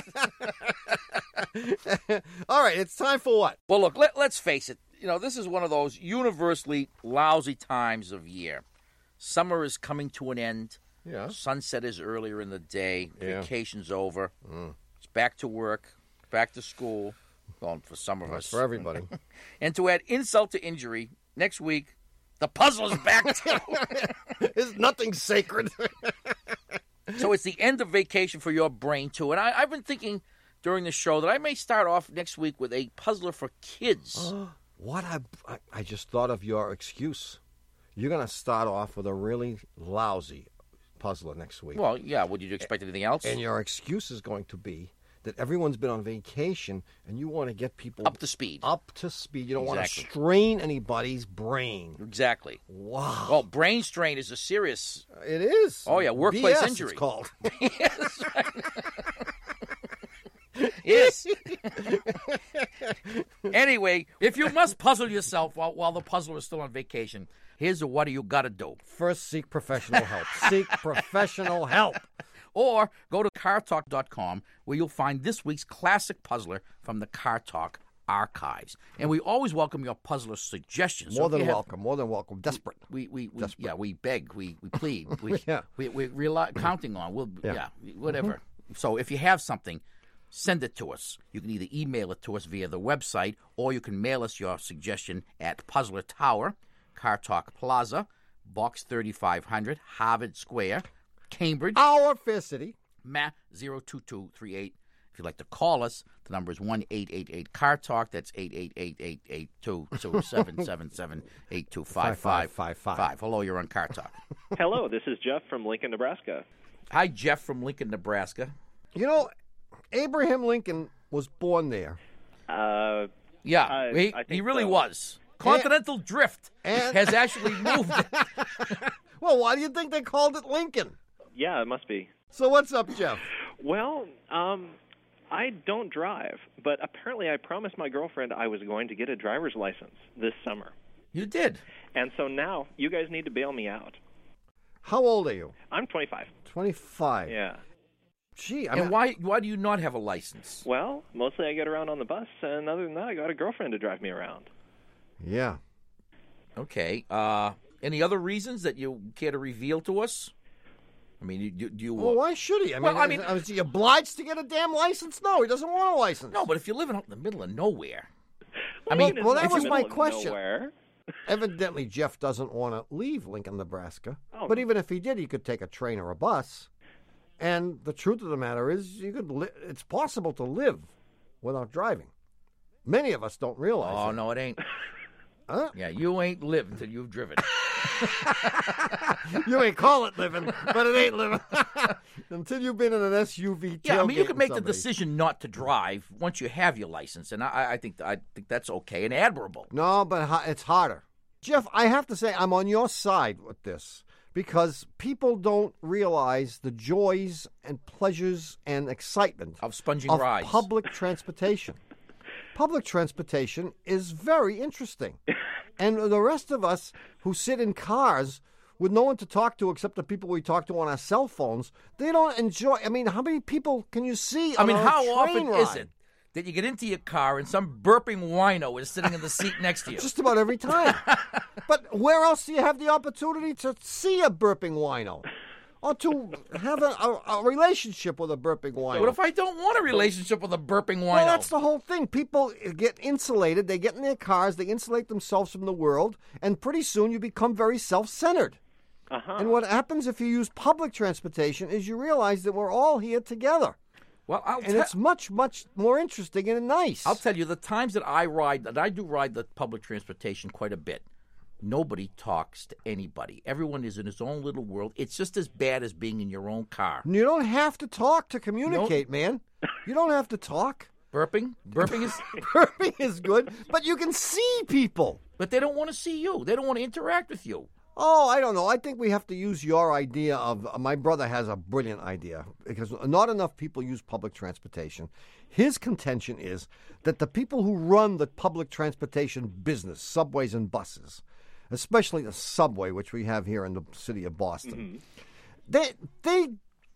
All right, it's time for what? Well, look, let, let's face it. You know, this is one of those universally lousy times of year. Summer is coming to an end. Yeah. Sunset is earlier in the day. Yeah. Vacation's over. Mm. It's back to work, back to school. Well, for some of That's us. for everybody. And to add insult to injury, next week, the puzzle is back too. There's nothing sacred. So it's the end of vacation for your brain, too. And I, I've been thinking during the show that I may start off next week with a puzzler for kids. What I, I I just thought of your excuse. You're going to start off with a really lousy puzzler next week. Well, yeah. Would you expect anything else? And your excuse is going to be that everyone's been on vacation and you want to get people up to speed. Up to speed. You don't exactly. want to strain anybody's brain. Exactly. Wow. Well, brain strain is a serious. It is. Oh yeah, workplace B S injury. It's called. Yes. Yes. Anyway, if you must puzzle yourself while while the puzzler is still on vacation, here's a what do you got to do. First, seek professional help. Seek professional help. Or go to car talk dot com where you'll find this week's classic puzzler from the Car Talk archives. And we always welcome your puzzler suggestions. More so than have, welcome. More than welcome. Desperate. We, we, we Desperate. yeah, we beg, we, we plead, we, yeah. we, we rely, counting on. We'll, yeah. yeah, whatever. Mm-hmm. So if you have something, send it to us. You can either email it to us via the website, or you can mail us your suggestion at Puzzler Tower, Car Talk Plaza, Box thirty-five hundred, Harvard Square, Cambridge. Our fair city. Ma zero two two three eight. If you'd like to call us, the number is one eight eight eight car talk. That's eight eight eight, eight eight two, two seven seven seven, eight two five five five five. Hello, you're on Car Talk. Hello, this is Jeff from Lincoln, Nebraska. Hi, Jeff from Lincoln, Nebraska. You know, Abraham Lincoln was born there. Uh, yeah, I, he, I think he really so. was. Continental and, drift and, has actually moved it. Well, why do you think they called it Lincoln? Yeah, it must be. So what's up, Jeff? Well, um, I don't drive, but apparently I promised my girlfriend I was going to get a driver's license this summer. You did. And so now you guys need to bail me out. How old are you? I'm twenty-five. twenty-five. Yeah. Gee, I and mean, why why do you not have a license? Well, mostly I get around on the bus, and other than that, I got a girlfriend to drive me around. Yeah. Okay. Uh, any other reasons that you care to reveal to us? I mean, do, do you... Well, why should he? I mean, well, I mean, is, is he obliged to get a damn license? No, he doesn't want a license. No, but if you're living out in the middle of nowhere... Well, I mean, well, that was my of question. Nowhere. Evidently, Jeff doesn't want to leave Lincoln, Nebraska. Oh. But even if he did, he could take a train or a bus. And the truth of the matter is, you could. Li- it's possible to live without driving. Many of us don't realize Oh, it. no, it ain't. Huh? Yeah, you ain't lived until you've driven. You ain't call it living, but it ain't living. Until you've been in an S U V. Yeah, I mean, you can make somebody. the decision not to drive once you have your license, and I, I think I think that's okay and admirable. No, but ha- it's harder. Jeff, I have to say I'm on your side with this because people don't realize the joys and pleasures and excitement of sponging of rides. Public transportation. Public transportation is very interesting. And the rest of us who sit in cars with no one to talk to except the people we talk to on our cell phones, they don't enjoy. I mean, how many people can you see I on mean, a how train often ride? is it that you get into your car and some burping wino is sitting in the seat next to you? Just about every time. But where else do you have the opportunity to see a burping wino? Or to have a, a, a relationship with a burping wino? What if I don't want a relationship with a burping wino? Well, that's the whole thing. People get insulated. They get in their cars. They insulate themselves from the world. And pretty soon you become very self-centered. Uh-huh. And what happens if you use public transportation is you realize that we're all here together. Well, I'll and te- it's much, much more interesting and nice. I'll tell you, the times that I ride, that I do ride the public transportation quite a bit, nobody talks to anybody. Everyone is in his own little world. It's just as bad as being in your own car. You don't have to talk to communicate, man. You don't have to talk. Burping? Burping is Burping is good, but you can see people. But they don't want to see you. They don't want to interact with you. Oh, I don't know. I think we have to use your idea of. Uh, my brother has a brilliant idea because not enough people use public transportation. His contention is that the people who run the public transportation business, subways and buses, especially the subway, which we have here in the city of Boston, mm-hmm. they they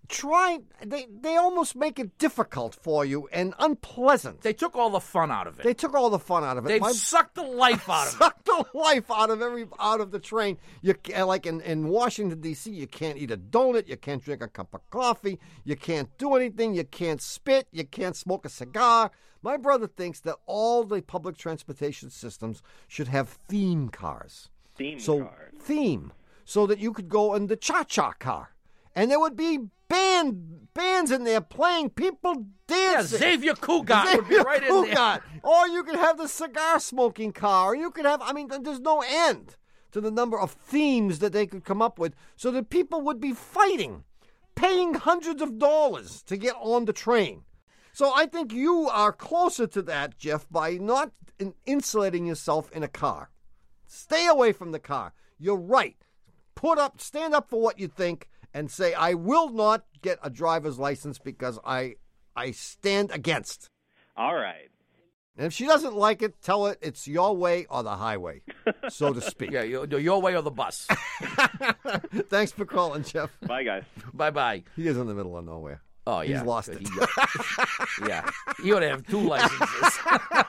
try they they almost make it difficult for you and unpleasant. They took all the fun out of it. They took all the fun out of it. They've My, sucked the life out of it. Sucked the life out of every out of the train. You like in, in Washington D C, you can't eat a donut, you can't drink a cup of coffee, you can't do anything, you can't spit, you can't smoke a cigar. My brother thinks that all the public transportation systems should have theme cars. Theme so, cars. Theme. So that you could go in the cha-cha car. And there would be band bands in there playing, people dancing. Yeah, Xavier Cugat Xavier would be right in there. Cugat. Or you could have the cigar smoking car. Or you could have, I mean, there's no end to the number of themes that they could come up with so that people would be fighting, paying hundreds of dollars to get on the train. So I think you are closer to that, Jeff, by not in- insulating yourself in a car. Stay away from the car. You're right. Put up, stand up for what you think, and say, I will not get a driver's license because I I stand against. All right. And if she doesn't like it, tell it it's your way or the highway, so to speak. Yeah, your, your way or the bus. Thanks for calling, Jeff. Bye, guys. Bye-bye. He is in the middle of nowhere. Oh, yeah. He's lost it. He, yeah. He ought to have two licenses.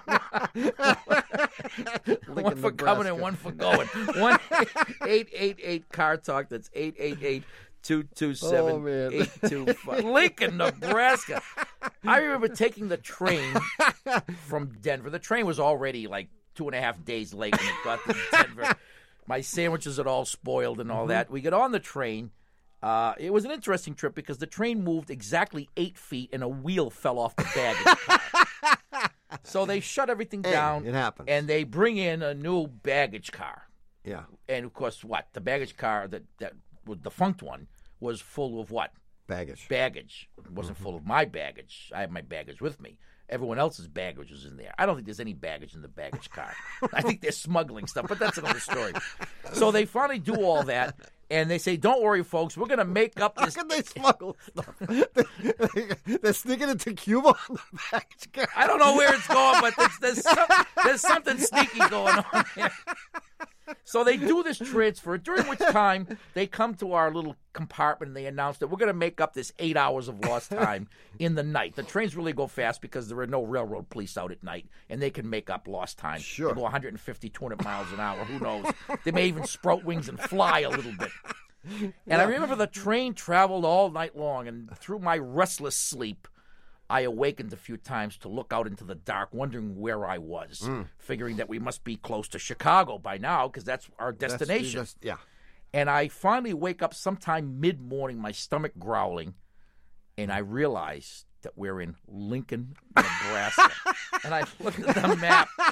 One for coming and one for going. one eight eight eight car talk. That's eight eight eight two two seven eight two five. Lincoln, Nebraska. I remember taking the train from Denver. The train was already like two and a half days late when it got to Denver. My sandwiches had all spoiled and all mm-hmm. that. We get on the train. Uh, it was an interesting trip because the train moved exactly eight feet and a wheel fell off the baggage car. So they shut everything hey, down. It happens. And they bring in a new baggage car. Yeah. And, of course, what? The baggage car, that, that was the defunct one, was full of what? Baggage. Baggage. It wasn't mm-hmm. full of my baggage. I have my baggage with me. Everyone else's baggage was in there. I don't think there's any baggage in the baggage car. I think they're smuggling stuff, but that's another story. So they finally do all that, and they say, don't worry, folks, we're going to make up this. How can they smuggle stuff? They're sneaking into Cuba on the baggage car. I don't know where it's going, but there's, there's, some, there's something sneaky going on there. So they do this transfer, during which time they come to our little compartment and they announce that we're going to make up this eight hours of lost time in the night. The trains really go fast because there are no railroad police out at night, and they can make up lost time. Sure. They go one fifty, two hundred miles an hour. Who knows? They may even sprout wings and fly a little bit. And yeah. I remember the train traveled all night long, and through my restless sleep, I awakened a few times to look out into the dark, wondering where I was, mm. figuring that we must be close to Chicago by now because that's our destination. That's, yeah. And I finally wake up sometime mid-morning, my stomach growling, and I realize that we're in Lincoln, Nebraska. And I looked at the map,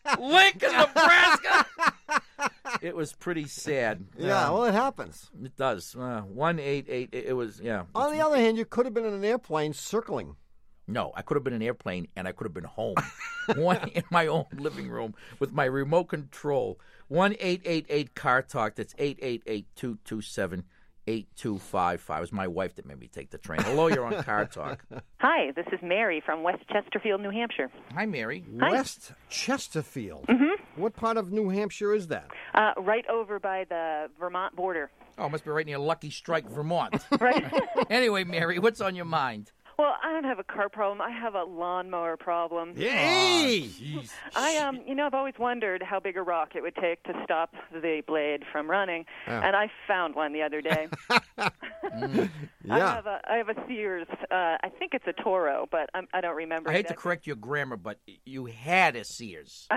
Lincoln, Nebraska. It was pretty sad. Yeah, Uh, well, it happens. It does. Uh, one eight eight. It was yeah. On the other hand, you could have been in an airplane circling. No, I could have been in an airplane and I could have been home, one in my own living room with my remote control. One eight eight eight car talk. That's eight eight eight two two seven eight two five five. It was my wife that made me take the train. Hello, you're on Car Talk. Hi, this is Mary from West Chesterfield, New Hampshire. Hi, Mary. Hi. West Chesterfield. Mm-hmm. What part of New Hampshire is that? Uh, right over by the Vermont border. Oh, must be right near Lucky Strike, Vermont. Right. Anyway, Mary, what's on your mind? Well, I don't have a car problem. I have a lawnmower problem. Yay! Oh, I um, you know, I've always wondered how big a rock it would take to stop the blade from running, Yeah. and I found one the other day. Mm. I Yeah. have a I have a Sears. Uh, I think it's a Toro, but I'm, I don't remember. I hate to exactly. correct your grammar, but you had a Sears.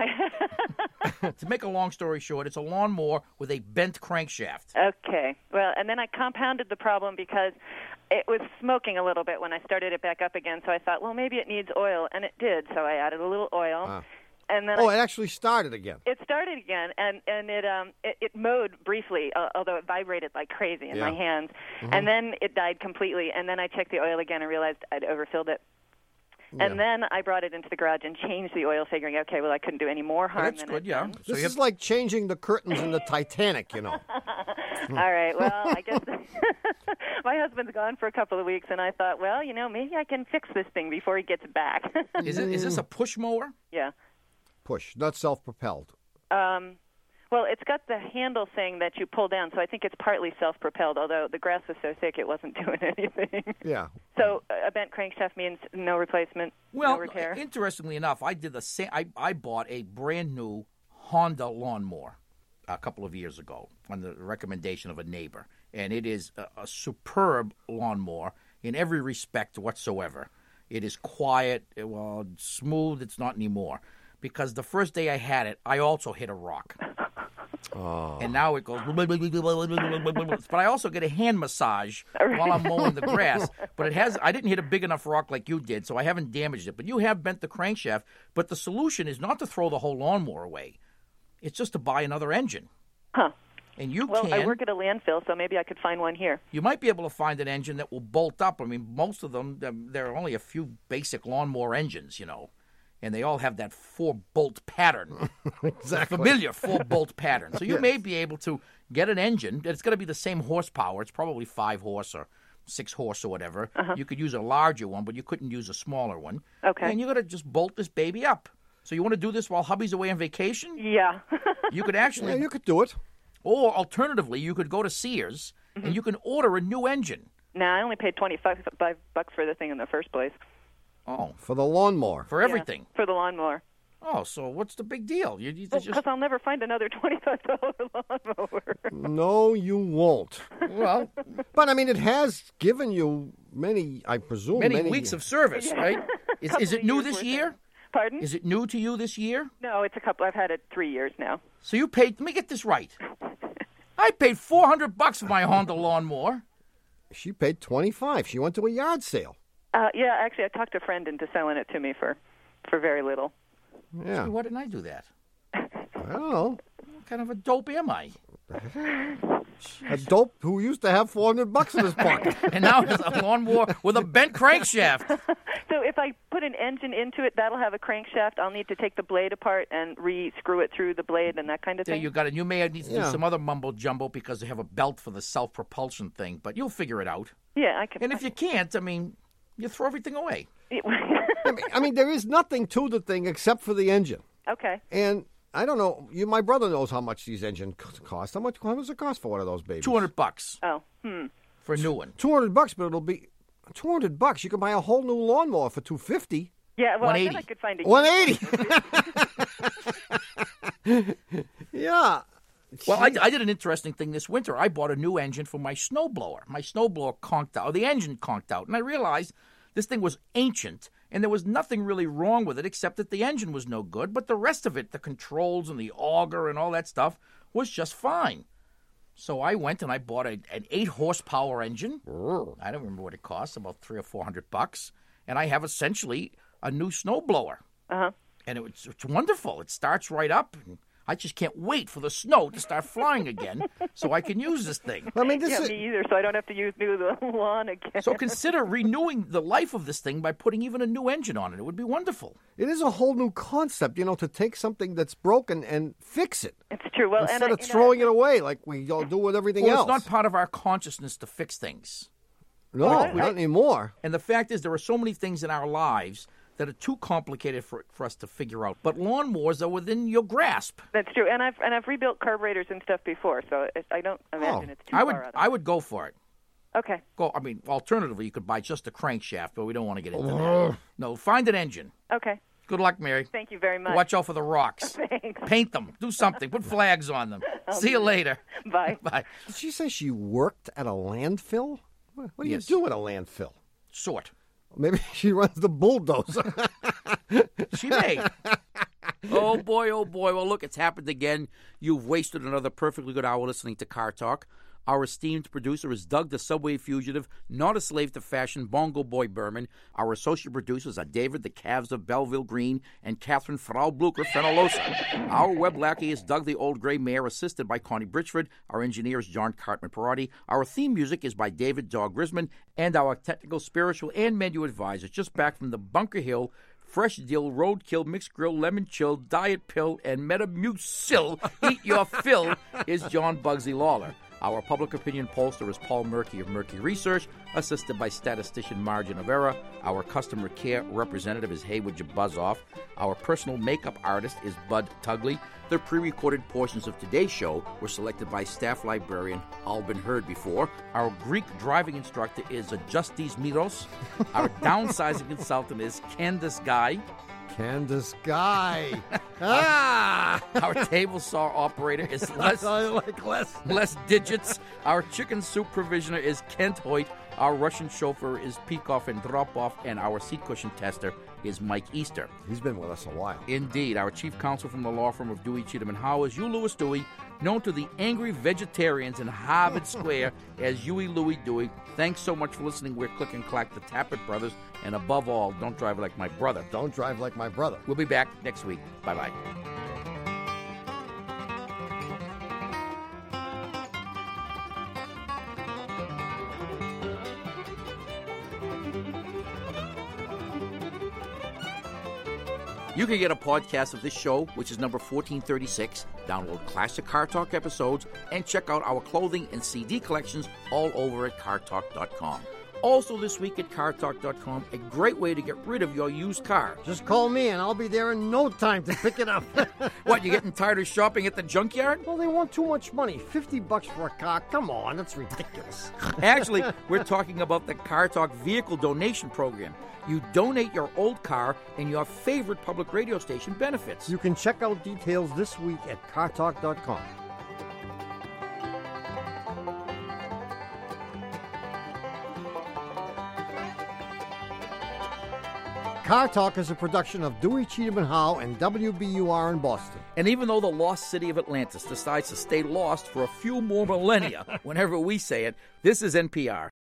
To make a long story short, it's a lawnmower with a bent crankshaft. Okay. Well, and then I compounded the problem because it was smoking a little bit when I started it back up again. So I thought, well, maybe it needs oil, and it did. So I added a little oil, Ah. and then Oh, I, it actually started again. it started again, and and it um it, it mowed briefly, uh, although it vibrated like crazy in Yeah. my hands, Mhm. and then it died completely. And then I checked the oil again and realized I'd overfilled it. And Yeah. then I brought it into the garage and changed the oil, figuring, okay, well, I couldn't do any more harm. That's than good, I'd yeah. done. So This you is have, like changing the curtains in the Titanic, you know. All right. Well, I guess my husband's gone for a couple of weeks, and I thought, well, you know, maybe I can fix this thing before he gets back. is it is this a push mower? Yeah. Push, not self-propelled. Um, well, it's got the handle thing that you pull down, so I think it's partly self-propelled, although the grass was so thick it wasn't doing anything. Yeah. So uh, a bent crankshaft means no replacement, Well, no repair. interestingly enough, I did the same. I, I bought a brand new Honda lawnmower a couple of years ago on the recommendation of a neighbor, and it is a, a superb lawnmower in every respect whatsoever. It is quiet, it- well, smooth. It's not anymore because the first day I had it, I also hit a rock. Oh. And now it goes. But I also get a hand massage while I'm mowing the grass. But it has. I didn't hit a big enough rock like you did, so I haven't damaged it. But you have bent the crankshaft. But the solution is not to throw the whole lawnmower away. It's just to buy another engine. Huh. And you Well, can. I work at a landfill, so maybe I could find one here. You might be able to find an engine that will bolt up. I mean, most of them, um, there are only a few basic lawnmower engines, you know. And they all have that four-bolt pattern. Exactly. Familiar four-bolt pattern. So you Yes. may be able to get an engine. It's going to be the same horsepower. It's probably five horse or six horse or whatever. Uh-huh. You could use a larger one, but you couldn't use a smaller one. Okay. And you're going to just bolt this baby up. So you want to do this while hubby's away on vacation? Yeah. You could actually... Yeah, you could do it. Or alternatively, you could go to Sears Mm-hmm. and you can order a new engine. No, I only paid twenty-five bucks for the thing in the first place. Oh. For the lawnmower. For everything. Yeah, for the lawnmower. Oh, so what's the big deal? You, you Because just... I'll never find another twenty-five dollar lawnmower. No, you won't. Well, but I mean, it has given you many, I presume, many, many weeks of service, Yeah. right? Is, Couple is it of new years this worth year? of- Pardon? Is it new to you this year? No, it's a couple. I've had it three years now. So you paid. Let me get this right. I paid four hundred bucks for my Honda lawnmower. She paid twenty-five. She went to a yard sale. Uh, yeah, actually, I talked a friend into selling it to me for, for very little. Yeah. Why didn't I do that? I don't know. What kind of a dope am I? A dope who used to have four hundred bucks in his pocket. And now it's a lawnmower with a bent crankshaft. So if I put an engine into it, that'll have a crankshaft. I'll need to take the blade apart and re-screw it through the blade and that kind of There thing. you got it. You may need to Yeah. do some other mumbo jumbo because they have a belt for the self-propulsion thing, but you'll figure it out. Yeah, I can. And if you can't, I mean, you throw everything away. I mean, I mean, there is nothing to the thing except for the engine. Okay. And I don't know. You, my brother knows how much these engines c- cost. How much? How does it cost for one of those babies? Two hundred bucks Oh, hmm. for a new one. Two hundred bucks, but it'll be two hundred bucks. You can buy a whole new lawnmower for two fifty. Yeah, well, I bet one eighty. I could find a One eighty. Yeah. Well, I, I did an interesting thing this winter. I bought a new engine for my snowblower. My snowblower conked out. The engine conked out. And I realized this thing was ancient, and there was nothing really wrong with it except that the engine was no good. But the rest of it, the controls and the auger and all that stuff, was just fine. So I went and I bought a, an eight horsepower engine. I don't remember what it cost, about three or four hundred bucks. And I have essentially a new snowblower. Uh-huh. And it, it's, it's wonderful. It starts right up. I just can't wait for the snow to start flying again so I can use this thing. I mean, this yeah, is... me either, so I don't have to use new the lawn again. So consider renewing the life of this thing by putting even a new engine on it. It would be wonderful. It is a whole new concept, you know, to take something that's broken and fix it. It's true. Well, Instead and of I, throwing know, it away like we all do with everything well, else. It's not part of our consciousness to fix things. No, Right. not anymore. And the fact is there are so many things in our lives that are too complicated for, for us to figure out. But lawnmowers are within your grasp. That's true. And I've and I've rebuilt carburetors and stuff before, so it, I don't imagine Oh, it's too I would far out. I would go for it. Okay. Go. I mean, alternatively, you could buy just a crankshaft, but we don't want to get into Ugh. that. No, find an engine. Okay. Good luck, Mary. Thank you very much. Watch out for the rocks. Thanks. Paint them. Do something. Put flags on them. See you later. Bye. Bye. Did she say she worked at a landfill? What what do Yes. you do at a landfill? Sort. Maybe she runs the bulldozer. She may. Oh, boy, oh, boy. Well, look, it's happened again. You've wasted another perfectly good hour listening to Car Talk. Our esteemed producer is Doug the Subway Fugitive, not a slave to fashion, Bongo Boy Berman. Our associate producers are David the Calves of Belleville Green and Catherine Frau Blucher Fenolosa. Our web lackey is Doug the Old Gray Mare, assisted by Connie Britchford. Our engineer is John Cartman Perotti. Our theme music is by David Dog Grisman. And our technical, spiritual, and menu advisor, just back from the Bunker Hill Fresh Dill, Roadkill, Mixed Grill, Lemon Chill, Diet Pill, and Metamucil, Eat Your Fill, is John Bugsy Lawler. Our public opinion pollster is Paul Murky of Murky Research, assisted by statistician Margin Avera. Our customer care representative is Haywood Jabuzzoff. Our personal makeup artist is Bud Tugley. The pre-recorded portions of today's show were selected by staff librarian Albin Heard before. Our Greek driving instructor is Justis Miros. Our downsizing consultant is Candace Guy. Candace Guy. ah! Our table saw operator is Les, I like Les. Les Digits. Our chicken soup provisioner is Kent Hoyt. Our Russian chauffeur is Peekoff and Dropoff. And our seat cushion tester is Mike Easter. He's been with us a while. Indeed. Our chief counsel from the law firm of Dewey, Cheatham and Howe is Hugh Lewis Dewey, known to the angry vegetarians in Harvard Square as Huey Louie Dewey. Thanks so much for listening. We're Click and Clack, the Tappet Brothers. And above all, don't drive like my brother. Don't drive like my brother. We'll be back next week. Bye-bye. You can get a podcast of this show, which is number fourteen thirty-six, download classic Car Talk episodes, and check out our clothing and C D collections all over at car talk dot com. Also this week at car talk dot com, a great way to get rid of your used car. Just call me and I'll be there in no time to pick it up. What, you getting tired of shopping at the junkyard? Well, they want too much money. fifty bucks for a car. Come on, that's ridiculous. Actually, we're talking about the Car Talk Vehicle Donation Program. You donate your old car and your favorite public radio station benefits. You can check out details this week at car talk dot com. Car Talk is a production of Dewey, Cheatham and Howe and W B U R in Boston. And even though the lost city of Atlantis decides to stay lost for a few more millennia, whenever we say it, this is N P R.